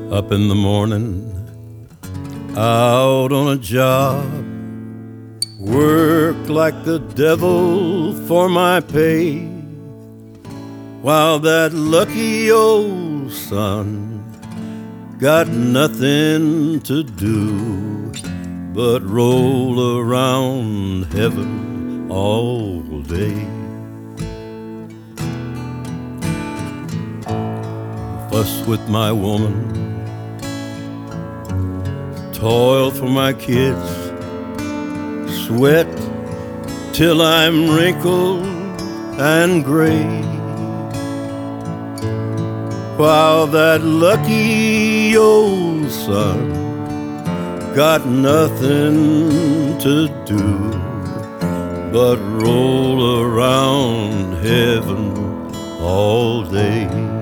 Up in the morning, out on a job, work like the devil for my pay, while that lucky old son got nothing to do but roll around heaven all day. Fuss with my woman, toil for my kids, sweat till I'm wrinkled and gray, while that lucky old son got nothing to do but roll around heaven all day.